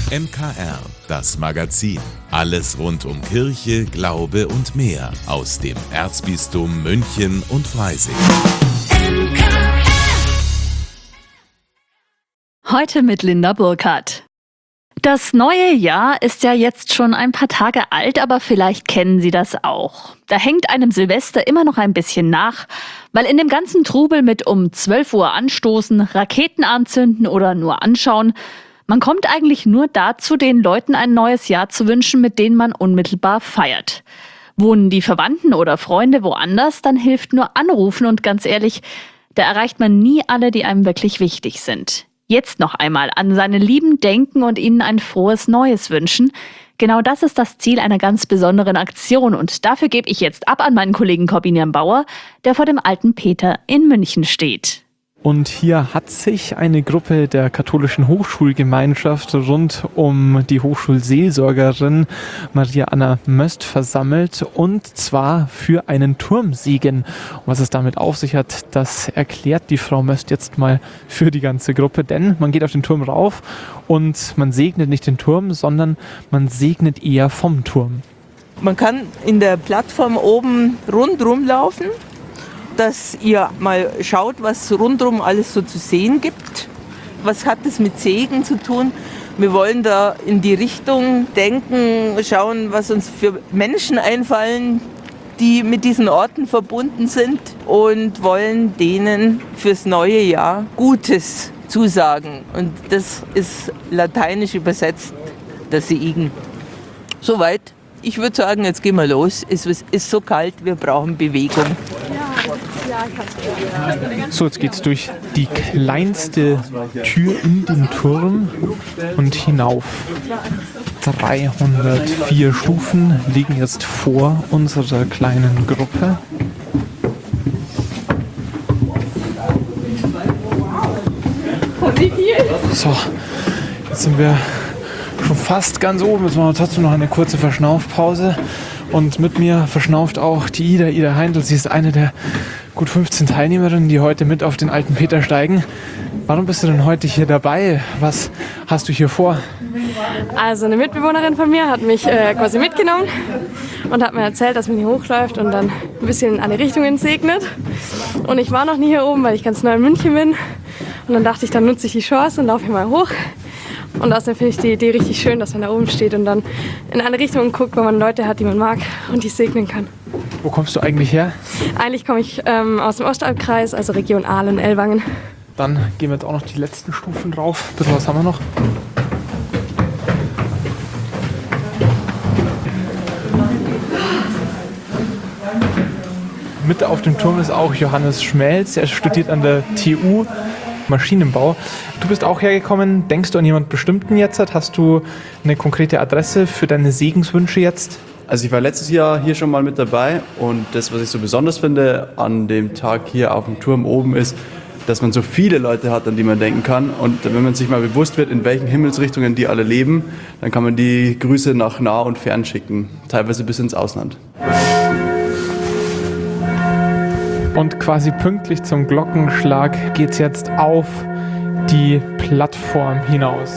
MKR, das Magazin. Alles rund um Kirche, Glaube und mehr aus dem Erzbistum München und Freising. Heute mit Linda Burkhardt. Das neue Jahr ist ja jetzt schon ein paar Tage alt, aber vielleicht kennen Sie das auch. Da hängt einem Silvester immer noch ein bisschen nach, weil in dem ganzen Trubel mit um 12 Uhr anstoßen, Raketen anzünden oder nur anschauen, man kommt eigentlich nur dazu, den Leuten ein neues Jahr zu wünschen, mit denen man unmittelbar feiert. Wohnen die Verwandten oder Freunde woanders, dann hilft nur anrufen und ganz ehrlich, da erreicht man nie alle, die einem wirklich wichtig sind. Jetzt noch einmal an seine Lieben denken und ihnen ein frohes Neues wünschen. Genau das ist das Ziel einer ganz besonderen Aktion und dafür gebe ich jetzt ab an meinen Kollegen Corbinian Bauer, der vor dem Alten Peter in München steht. Und hier hat sich eine Gruppe der katholischen Hochschulgemeinschaft rund um die Hochschulseelsorgerin Maria Anna Möst versammelt und zwar für einen Turmsegen. Und was es damit auf sich hat, das erklärt die Frau Möst jetzt mal für die ganze Gruppe, denn man geht auf den Turm rauf und man segnet nicht den Turm, sondern man segnet eher vom Turm. Man kann in der Plattform oben rundherum laufen, dass ihr mal schaut, was rundherum alles so zu sehen gibt. Was hat das mit Segen zu tun? Wir wollen da in die Richtung denken, schauen, was uns für Menschen einfallen, die mit diesen Orten verbunden sind und wollen denen fürs neue Jahr Gutes zusagen. Und das ist lateinisch übersetzt der Segen. Soweit. Ich würde sagen, jetzt gehen wir los. Es ist so kalt, wir brauchen Bewegung. So, jetzt geht's durch die kleinste Tür in den Turm und hinauf. 304 Stufen liegen jetzt vor unserer kleinen Gruppe. So, jetzt sind wir schon fast ganz oben. Jetzt machen wir trotzdem noch eine kurze Verschnaufpause. Und mit mir verschnauft auch die Ida Heindl. Sie ist eine der gut 15 Teilnehmerinnen, die heute mit auf den Alten Peter steigen. Warum bist du denn heute hier dabei? Was hast du hier vor? Also eine Mitbewohnerin von mir hat mich quasi mitgenommen und hat mir erzählt, dass man hier hochläuft und dann ein bisschen in alle Richtungen segnet. Und ich war noch nie hier oben, weil ich ganz neu in München bin. Und dann dachte ich, dann nutze ich die Chance und laufe hier mal hoch. Und außerdem finde ich die Idee richtig schön, dass man da oben steht und dann in alle Richtungen guckt, wo man Leute hat, die man mag und die segnen kann. Wo kommst du eigentlich her? Eigentlich komme ich aus dem Ostalbkreis, also Region Aalen, Ellwangen. Dann gehen wir jetzt auch noch die letzten Stufen drauf. Ein bisschen was haben wir noch. Mit auf dem Turm ist auch Johannes Schmelz. Er studiert an der TU Maschinenbau. Du bist auch hergekommen. Denkst du an jemanden Bestimmten jetzt? Hast du eine konkrete Adresse für deine Segenswünsche jetzt? Also ich war letztes Jahr hier schon mal mit dabei und das, was ich so besonders finde an dem Tag hier auf dem Turm oben ist, dass man so viele Leute hat, an die man denken kann. Und wenn man sich mal bewusst wird, in welchen Himmelsrichtungen die alle leben, dann kann man die Grüße nach nah und fern schicken, teilweise bis ins Ausland. Und quasi pünktlich zum Glockenschlag geht es jetzt auf die Plattform hinaus.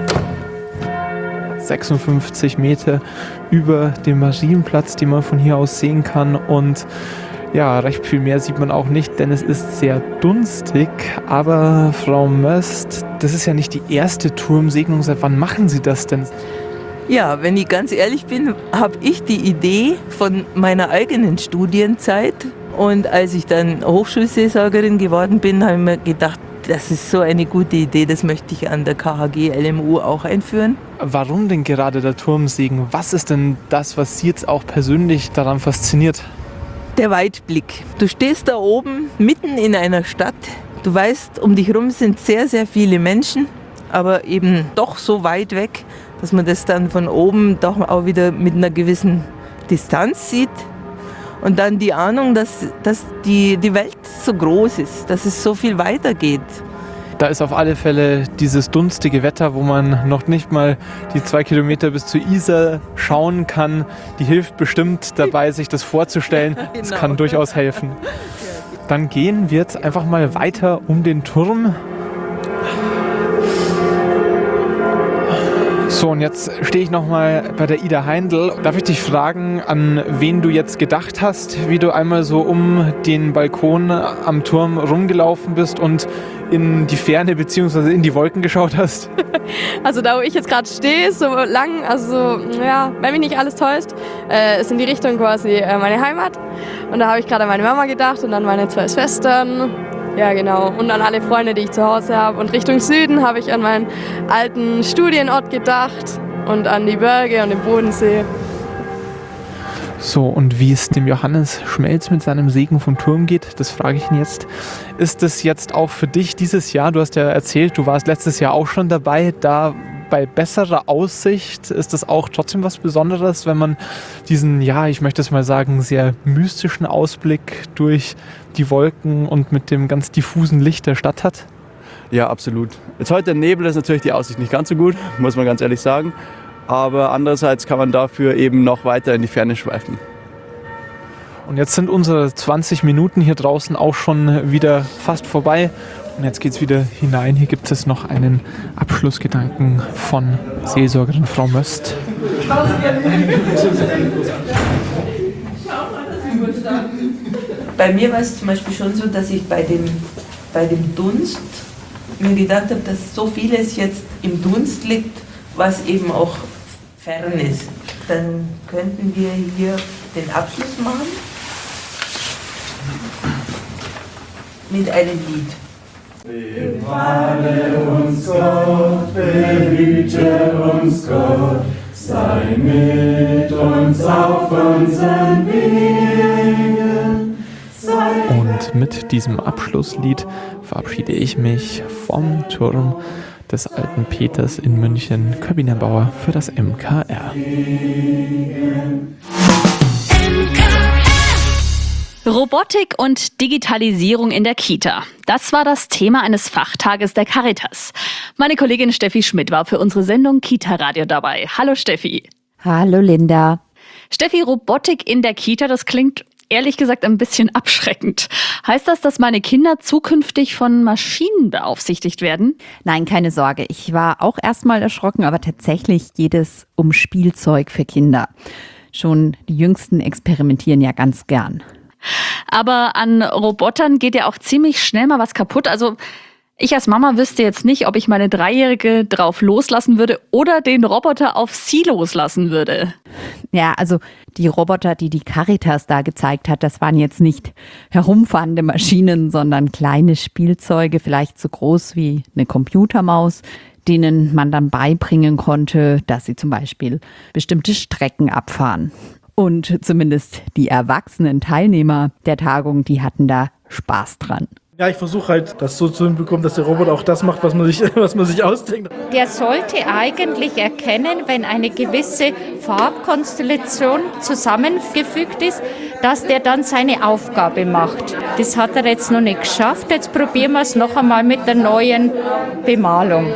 56 Meter über dem Marienplatz, den man von hier aus sehen kann. Und ja, recht viel mehr sieht man auch nicht, denn es ist sehr dunstig. Aber Frau Möst, das ist ja nicht die erste Turmsegnung. Seit wann machen Sie das denn? Ja, wenn ich ganz ehrlich bin, habe ich die Idee von meiner eigenen Studienzeit. Und als ich dann Hochschulseelsorgerin geworden bin, habe ich mir gedacht, das ist so eine gute Idee, das möchte ich an der KHG LMU auch einführen. Warum denn gerade der Turmsegen? Was ist denn das, was Sie jetzt auch persönlich daran fasziniert? Der Weitblick. Du stehst da oben mitten in einer Stadt. Du weißt, um dich herum sind sehr, sehr viele Menschen, aber eben doch so weit weg, dass man das dann von oben doch auch wieder mit einer gewissen Distanz sieht. Und dann die Ahnung, dass die Welt so groß ist, dass es so viel weitergeht. Da ist auf alle Fälle dieses dunstige Wetter, wo man noch nicht mal die 2 Kilometer bis zur Isar schauen kann. Die hilft bestimmt dabei, sich das vorzustellen. Das kann durchaus helfen. Dann gehen wir jetzt einfach mal weiter um den Turm. So, und jetzt stehe ich nochmal bei der Ida Heindl. Darf ich dich fragen, an wen du jetzt gedacht hast, wie du einmal so um den Balkon am Turm rumgelaufen bist und in die Ferne bzw. in die Wolken geschaut hast? Also da, wo ich jetzt gerade stehe, ist so lang, also ja, wenn mich nicht alles täuscht, ist in die Richtung quasi meine Heimat. Und da habe ich gerade an meine Mama gedacht und an meine 2 Schwestern. Ja, genau. Und an alle Freunde, die ich zu Hause habe. Und Richtung Süden habe ich an meinen alten Studienort gedacht und an die Berge und den Bodensee. So, und wie es dem Johannes Schmelz mit seinem Segen vom Turm geht, das frage ich ihn jetzt. Ist das jetzt auch für dich dieses Jahr, du hast ja erzählt, du warst letztes Jahr auch schon dabei, da bei besserer Aussicht, ist das auch trotzdem was Besonderes, wenn man diesen, ja, ich möchte es mal sagen, sehr mystischen Ausblick durch die Wolken und mit dem ganz diffusen Licht der Stadt hat? Ja, absolut. Jetzt heute im Nebel ist natürlich die Aussicht nicht ganz so gut, muss man ganz ehrlich sagen. Aber andererseits kann man dafür eben noch weiter in die Ferne schweifen. Und jetzt sind unsere 20 Minuten hier draußen auch schon wieder fast vorbei. Und jetzt geht es wieder hinein. Hier gibt es noch einen Abschlussgedanken von Seelsorgerin Frau Möst. Bei mir war es zum Beispiel schon so, dass ich bei dem Dunst mir gedacht habe, dass so vieles jetzt im Dunst liegt, was eben auch fern ist. Dann könnten wir hier den Abschluss machen mit einem Lied. Bewahre uns Gott, behüte uns Gott, sei mit uns auf unseren Wegen. Und mit diesem Abschlusslied verabschiede ich mich vom Turm des Alten Peters in München. Corbina Bauer für das MKR. Robotik und Digitalisierung in der Kita. Das war das Thema eines Fachtages der Caritas. Meine Kollegin Steffi Schmidt war für unsere Sendung Kita Radio dabei. Hallo Steffi. Hallo Linda. Steffi, Robotik in der Kita, das klingt ehrlich gesagt ein bisschen abschreckend. Heißt das, dass meine Kinder zukünftig von Maschinen beaufsichtigt werden? Nein, keine Sorge. Ich war auch erstmal erschrocken, aber tatsächlich geht es um Spielzeug für Kinder. Schon die Jüngsten experimentieren ja ganz gern. Aber an Robotern geht ja auch ziemlich schnell mal was kaputt. Also ich als Mama wüsste jetzt nicht, ob ich meine 3-Jährige drauf loslassen würde oder den Roboter auf sie loslassen würde. Ja, also die Roboter, die die Caritas da gezeigt hat, das waren jetzt nicht herumfahrende Maschinen, sondern kleine Spielzeuge, vielleicht so groß wie eine Computermaus, denen man dann beibringen konnte, dass sie zum Beispiel bestimmte Strecken abfahren. Und zumindest die erwachsenen Teilnehmer der Tagung, die hatten da Spaß dran. Ja, ich versuche halt, das so zu hinbekommen, dass der Roboter auch das macht, was man sich ausdenkt. Der sollte eigentlich erkennen, wenn eine gewisse Farbkonstellation zusammengefügt ist, dass der dann seine Aufgabe macht. Das hat er jetzt noch nicht geschafft. Jetzt probieren wir es noch einmal mit der neuen Bemalung.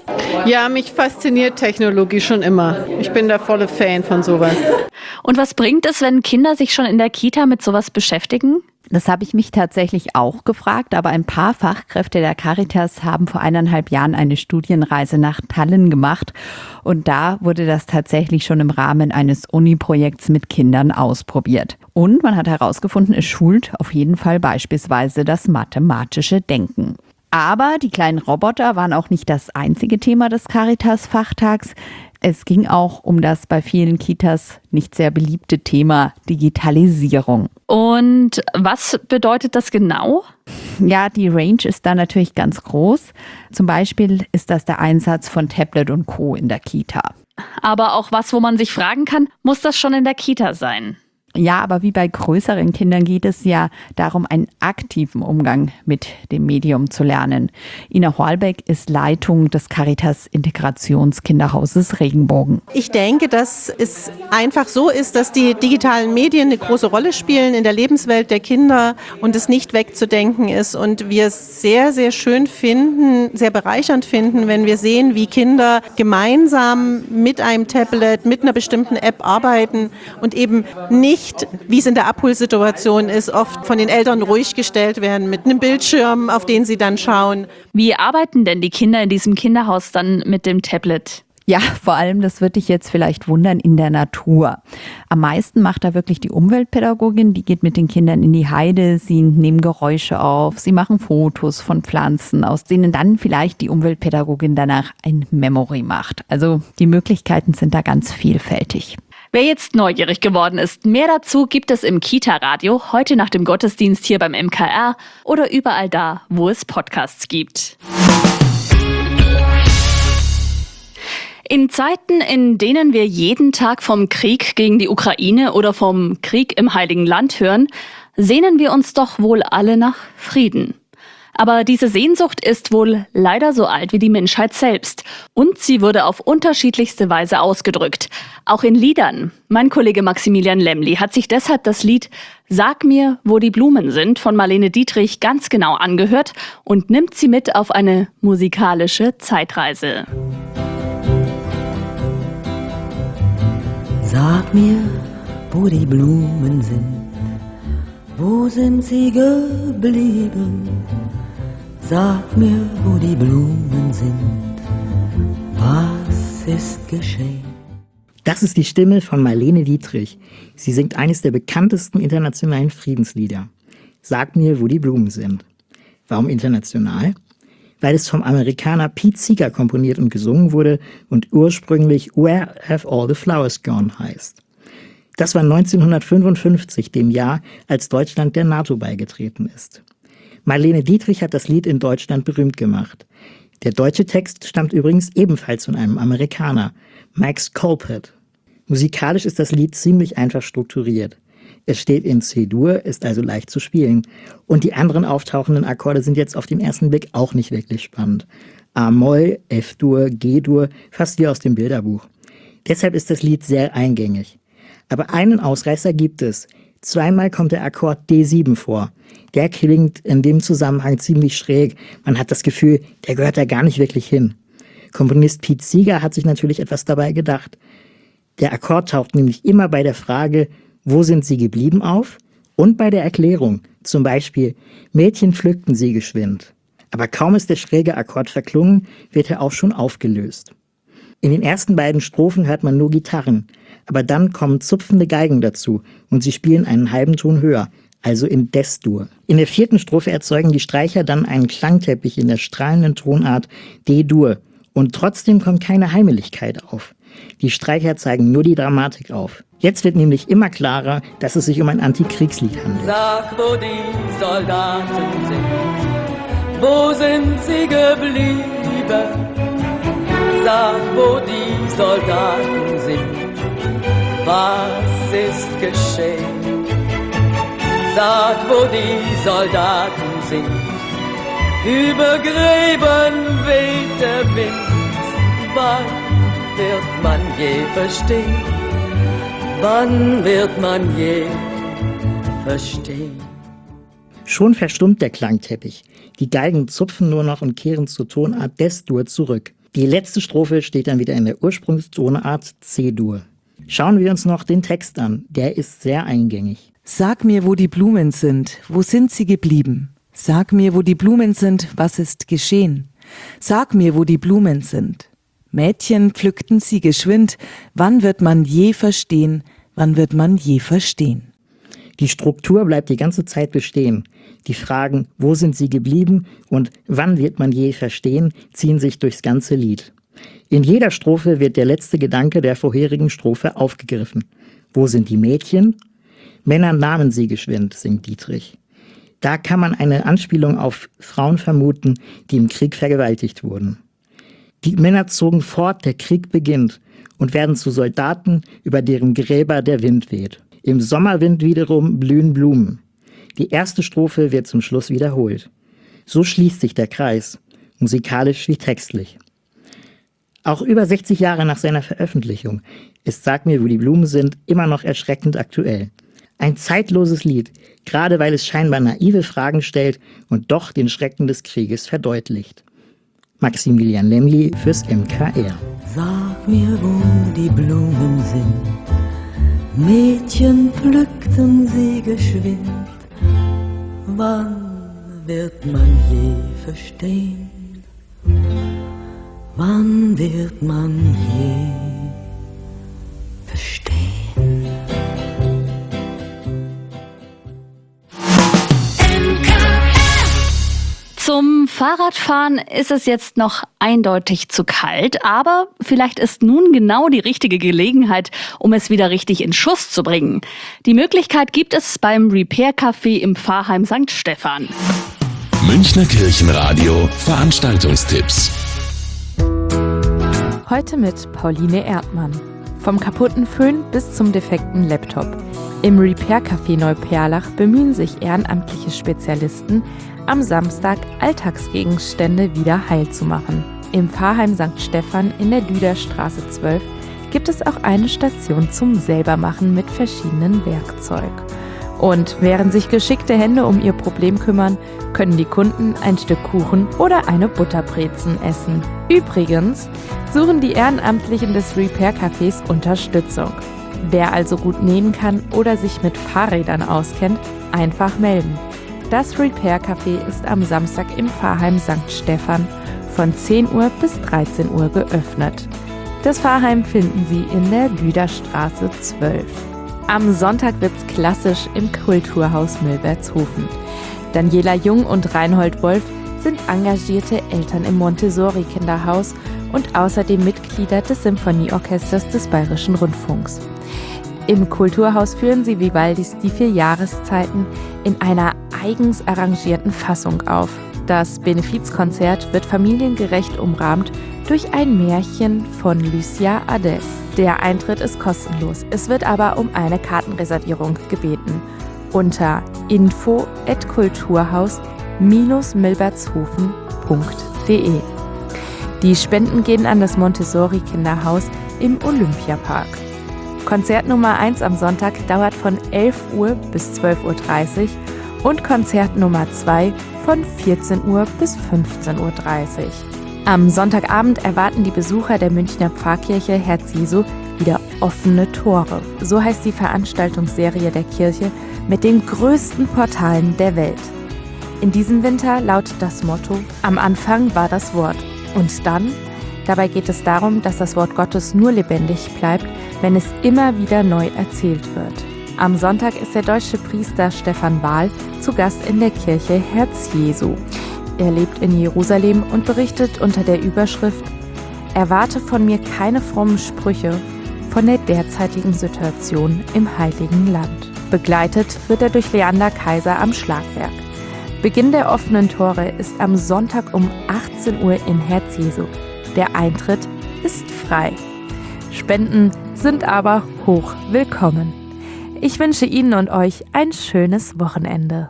Ja, mich fasziniert Technologie schon immer. Ich bin der volle Fan von sowas. Und was bringt es, wenn Kinder sich schon in der Kita mit sowas beschäftigen? Das habe ich mich tatsächlich auch gefragt, aber ein paar Fachkräfte der Caritas haben vor 1,5 Jahren eine Studienreise nach Tallinn gemacht und da wurde das tatsächlich schon im Rahmen eines Uni-Projekts mit Kindern ausprobiert. Und man hat herausgefunden, es schult auf jeden Fall beispielsweise das mathematische Denken. Aber die kleinen Roboter waren auch nicht das einzige Thema des Caritas-Fachtags. Es ging auch um das bei vielen Kitas nicht sehr beliebte Thema Digitalisierung. Und was bedeutet das genau? Ja, die Range ist da natürlich ganz groß. Zum Beispiel ist das der Einsatz von Tablet und Co. in der Kita. Aber auch was, wo man sich fragen kann, muss das schon in der Kita sein? Ja, aber wie bei größeren Kindern geht es ja darum, einen aktiven Umgang mit dem Medium zu lernen. Ina Horlbeck ist Leitung des Caritas Integrationskinderhauses Regenbogen. Ich denke, dass es einfach so ist, dass die digitalen Medien eine große Rolle spielen in der Lebenswelt der Kinder und es nicht wegzudenken ist. Und wir es sehr, sehr schön finden, sehr bereichernd finden, wenn wir sehen, wie Kinder gemeinsam mit einem Tablet, mit einer bestimmten App arbeiten und eben nicht, wie es in der Abholsituation ist, oft von den Eltern ruhig gestellt werden mit einem Bildschirm, auf den sie dann schauen. Wie arbeiten denn die Kinder in diesem Kinderhaus dann mit dem Tablet? Ja, vor allem, das wird dich jetzt vielleicht wundern, in der Natur. Am meisten macht da wirklich die Umweltpädagogin, die geht mit den Kindern in die Heide, sie nehmen Geräusche auf, sie machen Fotos von Pflanzen, aus denen dann vielleicht die Umweltpädagogin danach ein Memory macht. Also die Möglichkeiten sind da ganz vielfältig. Wer jetzt neugierig geworden ist, mehr dazu gibt es im Kita-Radio, heute nach dem Gottesdienst hier beim MKR oder überall da, wo es Podcasts gibt. In Zeiten, in denen wir jeden Tag vom Krieg gegen die Ukraine oder vom Krieg im Heiligen Land hören, sehnen wir uns doch wohl alle nach Frieden. Aber diese Sehnsucht ist wohl leider so alt wie die Menschheit selbst. Und sie wurde auf unterschiedlichste Weise ausgedrückt. Auch in Liedern. Mein Kollege Maximilian Lemli hat sich deshalb das Lied »Sag mir, wo die Blumen sind« von Marlene Dietrich ganz genau angehört und nimmt sie mit auf eine musikalische Zeitreise. Sag mir, wo die Blumen sind, wo sind sie geblieben? Sag mir, wo die Blumen sind, was ist geschehen? Das ist die Stimme von Marlene Dietrich. Sie singt eines der bekanntesten internationalen Friedenslieder. Sag mir, wo die Blumen sind. Warum international? Weil es vom Amerikaner Pete Seeger komponiert und gesungen wurde und ursprünglich Where Have All the Flowers Gone heißt. Das war 1955, dem Jahr, als Deutschland der NATO beigetreten ist. Marlene Dietrich hat das Lied in Deutschland berühmt gemacht. Der deutsche Text stammt übrigens ebenfalls von einem Amerikaner, Max Colpert. Musikalisch ist das Lied ziemlich einfach strukturiert. Es steht in C-Dur, ist also leicht zu spielen. Und die anderen auftauchenden Akkorde sind jetzt auf den ersten Blick auch nicht wirklich spannend. A-Moll, F-Dur, G-Dur, fast wie aus dem Bilderbuch. Deshalb ist das Lied sehr eingängig. Aber einen Ausreißer gibt es. Zweimal kommt der Akkord D7 vor. Der klingt in dem Zusammenhang ziemlich schräg. Man hat das Gefühl, der gehört da gar nicht wirklich hin. Komponist Pete Seeger hat sich natürlich etwas dabei gedacht. Der Akkord taucht nämlich immer bei der Frage, wo sind sie geblieben auf? Und bei der Erklärung, zum Beispiel, Mädchen pflückten sie geschwind. Aber kaum ist der schräge Akkord verklungen, wird er auch schon aufgelöst. In den ersten beiden Strophen hört man nur Gitarren, aber dann kommen zupfende Geigen dazu und sie spielen einen halben Ton höher, also in Des-Dur. In der 4. Strophe erzeugen die Streicher dann einen Klangteppich in der strahlenden Tonart D-Dur und trotzdem kommt keine Heimeligkeit auf. Die Streicher zeigen nur die Dramatik auf. Jetzt wird nämlich immer klarer, dass es sich um ein Antikriegslied handelt. Sag, wo die Soldaten sind, wo sind sie geblieben? Sag, wo die Soldaten sind, was ist geschehen? Sag, wo die Soldaten sind, über Gräben weht der Wind, wann wird man je verstehen? Wann wird man je verstehen? Schon verstummt der Klangteppich. Die Geigen zupfen nur noch und kehren zur Tonart Des-Dur zurück. Die letzte Strophe steht dann wieder in der Ursprungstonart C-Dur. Schauen wir uns noch den Text an. Der ist sehr eingängig. Sag mir, wo die Blumen sind. Wo sind sie geblieben? Sag mir, wo die Blumen sind. Was ist geschehen? Sag mir, wo die Blumen sind. Mädchen pflückten sie geschwind. Wann wird man je verstehen? Wann wird man je verstehen? Die Struktur bleibt die ganze Zeit bestehen. Die Fragen, wo sind sie geblieben und wann wird man je verstehen, ziehen sich durchs ganze Lied. In jeder Strophe wird der letzte Gedanke der vorherigen Strophe aufgegriffen. Wo sind die Mädchen? Männer nahmen sie geschwind, singt Dietrich. Da kann man eine Anspielung auf Frauen vermuten, die im Krieg vergewaltigt wurden. Die Männer zogen fort, der Krieg beginnt und werden zu Soldaten, über deren Gräber der Wind weht. Im Sommerwind wiederum blühen Blumen. Die erste Strophe wird zum Schluss wiederholt. So schließt sich der Kreis, musikalisch wie textlich. Auch über 60 Jahre nach seiner Veröffentlichung ist Sag mir, wo die Blumen sind immer noch erschreckend aktuell. Ein zeitloses Lied, gerade weil es scheinbar naive Fragen stellt und doch den Schrecken des Krieges verdeutlicht. Maximilian Lemli fürs MKR. Sag mir, wo die Blumen sind, Mädchen pflückten sie geschwind. Wann wird man je verstehen? wann wird man je verstehen? Zum Fahrradfahren ist es jetzt noch eindeutig zu kalt, aber vielleicht ist nun genau die richtige Gelegenheit, um es wieder richtig in Schuss zu bringen. Die Möglichkeit gibt es beim Repair Café im Pfarrheim St. Stephan. Münchner Kirchenradio Veranstaltungstipps. Heute mit Pauline Erdmann. Vom kaputten Föhn bis zum defekten Laptop. Im Repair Café Neuperlach bemühen sich ehrenamtliche Spezialisten, am Samstag Alltagsgegenstände wieder heil zu machen. Im Pfarrheim St. Stephan in der Lüderstraße 12 gibt es auch eine Station zum Selbermachen mit verschiedenen Werkzeug. Und während sich geschickte Hände um ihr Problem kümmern, können die Kunden ein Stück Kuchen oder eine Butterbrezen essen. Übrigens suchen die Ehrenamtlichen des Repair Cafés Unterstützung. Wer also gut nähen kann oder sich mit Fahrrädern auskennt, einfach melden. Das Repair Café ist am Samstag im Pfarrheim St. Stephan von 10 Uhr bis 13 Uhr geöffnet. Das Pfarrheim finden Sie in der Lüderstraße 12. Am Sonntag wird's klassisch im Kulturhaus Milbertshofen. Daniela Jung und Reinhold Wolf sind engagierte Eltern im Montessori-Kinderhaus und außerdem Mitglieder des Symphonieorchesters des Bayerischen Rundfunks. Im Kulturhaus führen sie Vivaldis Die 4 Jahreszeiten in einer eigens arrangierten Fassung auf. Das Benefizkonzert wird familiengerecht umrahmt durch ein Märchen von Lucia Ades. Der Eintritt ist kostenlos, es wird aber um eine Kartenreservierung gebeten. Unter info@kulturhaus-milbertshofen.de. Die Spenden gehen an das Montessori-Kinderhaus im Olympiapark. Konzert Nummer 1 am Sonntag dauert von 11 Uhr bis 12.30 Uhr und Konzert Nummer 2 von 14 Uhr bis 15.30 Uhr. Am Sonntagabend erwarten die Besucher der Münchner Pfarrkirche Herz Jesu wieder offene Tore. So heißt die Veranstaltungsserie der Kirche mit den größten Portalen der Welt. In diesem Winter lautet das Motto: Am Anfang war das Wort. Und dann? Dabei geht es darum, dass das Wort Gottes nur lebendig bleibt, wenn es immer wieder neu erzählt wird. Am Sonntag ist der deutsche Priester Stefan Wahl zu Gast in der Kirche Herz Jesu. Er lebt in Jerusalem und berichtet unter der Überschrift: Erwarte von mir keine frommen Sprüche von der derzeitigen Situation im Heiligen Land. Begleitet wird er durch Leander Kaiser am Schlagwerk. Beginn der offenen Tore ist am Sonntag um 18 Uhr in Herz Jesu. Der Eintritt ist frei. Spenden sind aber hoch willkommen. Ich wünsche Ihnen und euch ein schönes Wochenende.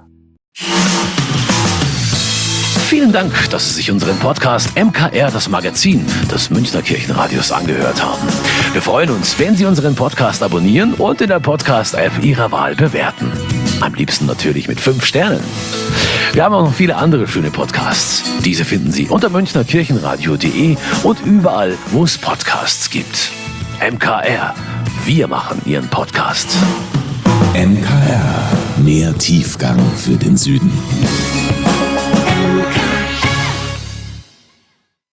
Vielen Dank, dass Sie sich unseren Podcast MKR, das Magazin des Münchner Kirchenradios, angehört haben. Wir freuen uns, wenn Sie unseren Podcast abonnieren und in der Podcast-App Ihrer Wahl bewerten. Am liebsten natürlich mit 5 Sternen. Wir haben auch noch viele andere schöne Podcasts. Diese finden Sie unter münchnerkirchenradio.de und überall, wo es Podcasts gibt. MKR, wir machen Ihren Podcast. MKR, mehr Tiefgang für den Süden.